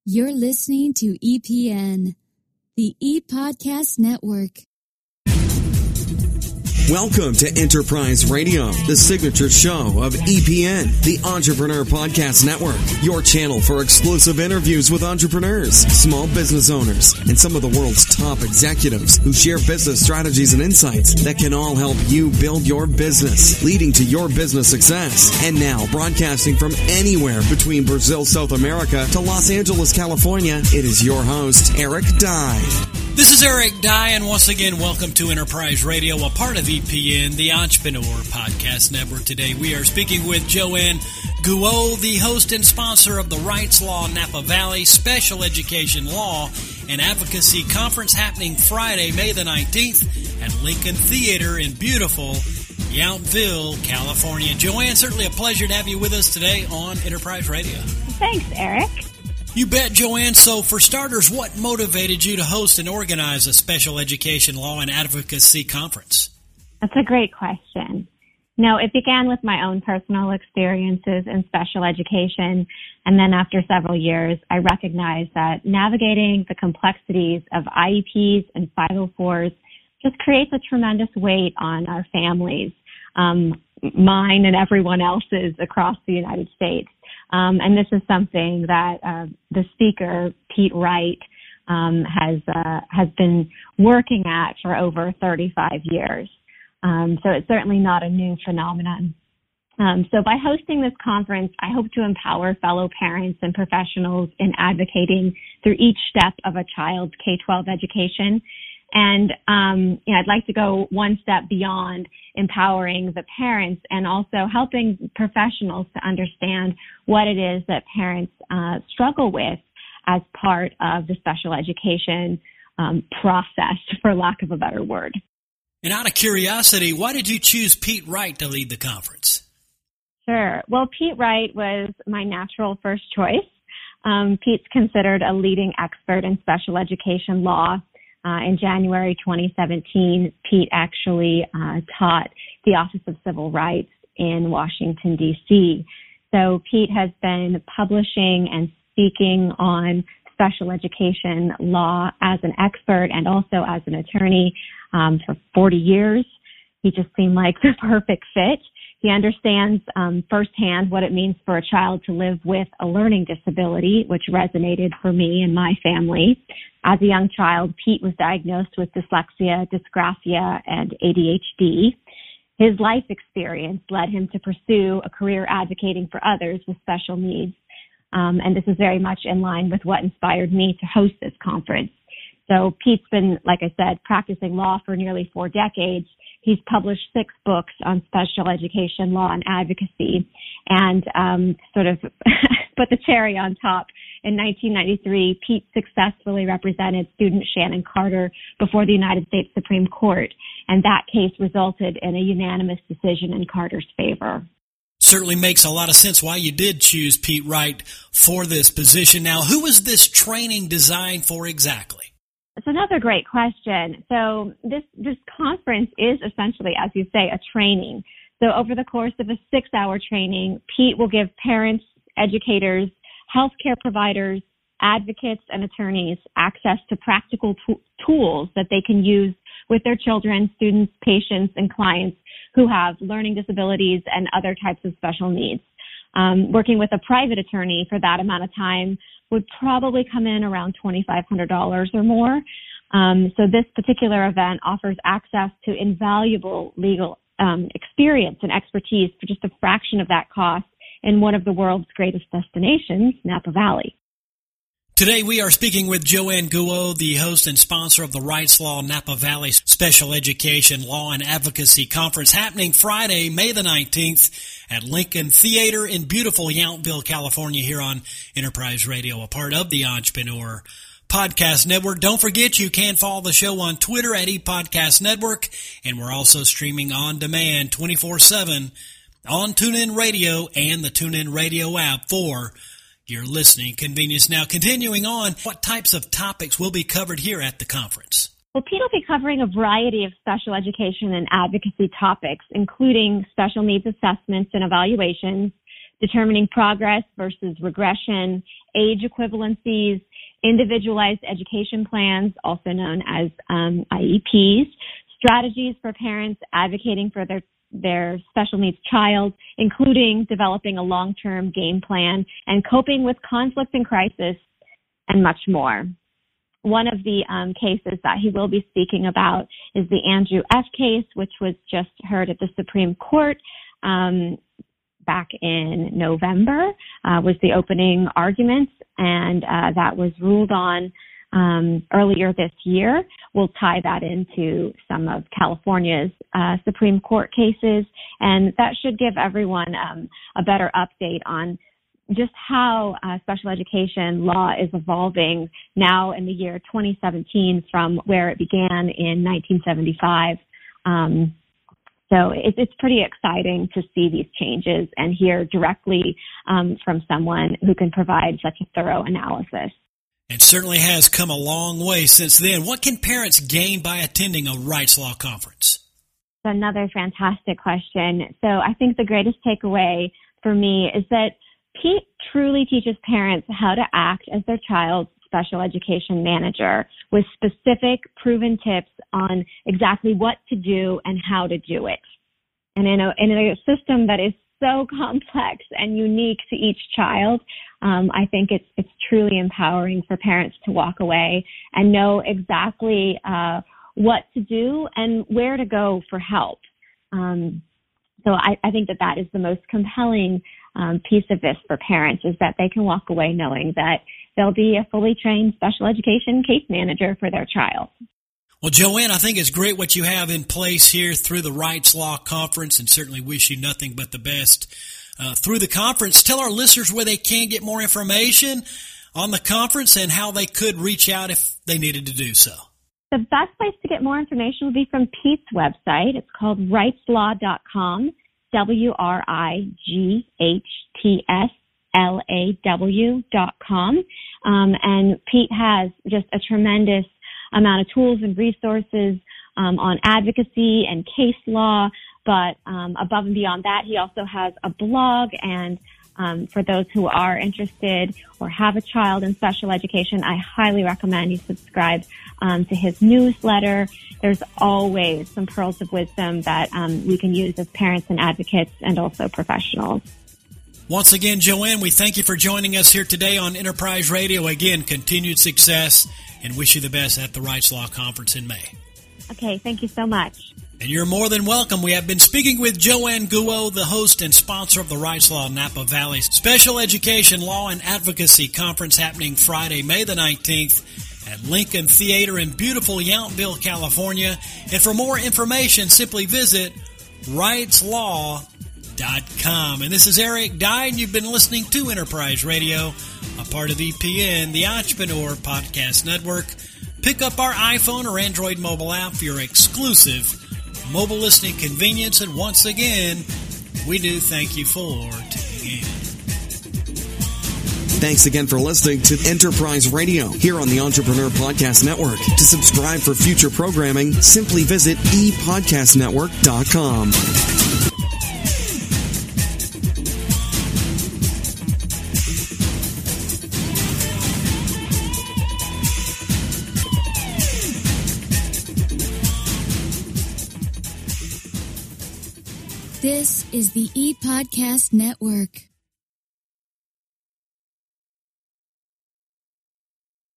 You're listening to EPN, the ePodcast Network. Welcome to Enterprise Radio, the signature show of EPN, the Entrepreneur Podcast Network, your channel for exclusive interviews with entrepreneurs, small business owners, and some of the world's top executives who share business strategies and insights that can all help you build your business, leading to your business success. And now, broadcasting from anywhere between Brazil, South America to Los Angeles, California, it is your host, Eric Dye. This is Eric Dye, and once again, welcome to Enterprise Radio, a part of EPN, the Entrepreneur Podcast Network. Today, we are speaking with Joanne Guo, the host and sponsor of the Rights Law Napa Valley Special Education Law and Advocacy Conference happening Friday, May the 19th at Lincoln Theater in beautiful Yountville, California. Joanne, certainly a pleasure to have you with us today on Enterprise Radio. Thanks, Eric. You bet, Joanne. So for starters, what motivated you to host and organize a special education law and advocacy conference? That's a great question. No, it began with my own personal experiences in special education. And then after several years, I recognized that navigating the complexities of IEPs and 504s just creates a tremendous weight on our families, mine and everyone else's across the United States. And this is something that the speaker, Pete Wright, has been working at for over 35 years. So it's certainly not a new phenomenon. So by hosting this conference, I hope to empower fellow parents and professionals in advocating through each step of a child's K-12 education. And I'd like to go one step beyond empowering the parents and also helping professionals to understand what it is that parents struggle with as part of the special education process, for lack of a better word. And out of curiosity, why did you choose Pete Wright to lead the conference? Sure. Well, Pete Wright was my natural first choice. Pete's considered a leading expert in special education law. In January 2017, Pete actually taught the Office of Civil Rights in Washington, D.C. So Pete has been publishing and speaking on special education law as an expert and also as an attorney for 40 years. He just seemed like the perfect fit. He understands firsthand what it means for a child to live with a learning disability, which resonated for me and my family. As a young child, Pete was diagnosed with dyslexia, dysgraphia, and ADHD. His life experience led him to pursue a career advocating for others with special needs. And this is very much in line with what inspired me to host this conference. So Pete's been, like I said, practicing law for nearly 4 decades. He's published 6 books on special education law and advocacy. And sort of put the cherry on top, in 1993, Pete successfully represented student Shannon Carter before the United States Supreme Court. And that case resulted in a unanimous decision in Carter's favor. Certainly makes a lot of sense why you did choose Pete Wright for this position. Now, who was this training designed for exactly? It's another great question. So this conference is essentially, as you say, a training. So over the course of a 6-hour training, Pete will give parents, educators, healthcare providers, advocates, and attorneys access to practical tools that they can use with their children, students, patients, and clients who have learning disabilities and other types of special needs. Working with a private attorney for that amount of time would probably come in around $2,500 or more. So this particular event offers access to invaluable legal experience and expertise for just a fraction of that cost in one of the world's greatest destinations, Napa Valley. Today we are speaking with Joanne Guo, the host and sponsor of the Rights Law Napa Valley Special Education Law and Advocacy Conference happening Friday, May the 19th at Lincoln Theater in beautiful Yountville, California, here on Enterprise Radio, a part of the Entrepreneur Podcast Network. Don't forget you can follow the show on Twitter at ePodcast Network, and we're also streaming on demand 24/7 on TuneIn Radio and the TuneIn Radio app for your listening convenience. Now, continuing on, what types of topics will be covered here at the conference? Well, Pete will be covering a variety of special education and advocacy topics, including special needs assessments and evaluations, determining progress versus regression, age equivalencies, individualized education plans, also known as IEPs, strategies for parents advocating for their special needs child, including developing a long-term game plan and coping with conflict and crisis, and much more. One of the cases that he will be speaking about is the Andrew F. case, which was just heard at the Supreme Court back in November, was the opening arguments, and that was ruled on earlier this year. We'll tie that into some of California's Supreme Court cases, and that should give everyone a better update on just how special education law is evolving now in the year 2017 from where it began in 1975. So it's pretty exciting to see these changes and hear directly from someone who can provide such a thorough analysis. It certainly has come a long way since then. What can parents gain by attending a Rights Law Conference? Another fantastic question. So I think the greatest takeaway for me is that Pete truly teaches parents how to act as their child's special education manager with specific proven tips on exactly what to do and how to do it. And in a system that is so complex and unique to each child, I think it's truly empowering for parents to walk away and know exactly what to do and where to go for help. So I think that is the most compelling piece of this for parents, is that they can walk away knowing that they'll be a fully trained special education case manager for their child. Well, Joanne, I think it's great what you have in place here through the Rights Law Conference, and certainly wish you nothing but the best through the conference. Tell our listeners where they can get more information on the conference and how they could reach out if they needed to do so. The best place to get more information would be from Pete's website. It's called rightslaw.com, WRIGHTSLAW.com. And Pete has just a tremendous amount of tools and resources on advocacy and case law. But above and beyond that, he also has a blog, and for those who are interested or have a child in special education, I highly recommend you subscribe to his newsletter. There's always some pearls of wisdom that we can use as parents and advocates and also professionals. Once again, Joanne, we thank you for joining us here today on Enterprise Radio. Again, continued success, and wish you the best at the Rights Law Conference in May. Okay, thank you so much. And you're more than welcome. We have been speaking with Joanne Guo, the host and sponsor of the Rights Law Napa Valley Special Education Law and Advocacy Conference, happening Friday, May the 19th at Lincoln Theater in beautiful Yountville, California. And for more information, simply visit rightslaw.com. And this is Eric Dye, and you've been listening to Enterprise Radio, a part of EPN, the Entrepreneur Podcast Network. Pick up our iPhone or Android mobile app for your exclusive mobile listening convenience. And once again, we do thank you for tuning in. Thanks again for listening to Enterprise Radio here on the Entrepreneur Podcast Network. To subscribe for future programming, simply visit epodcastnetwork.com. This is the ePodcast Network.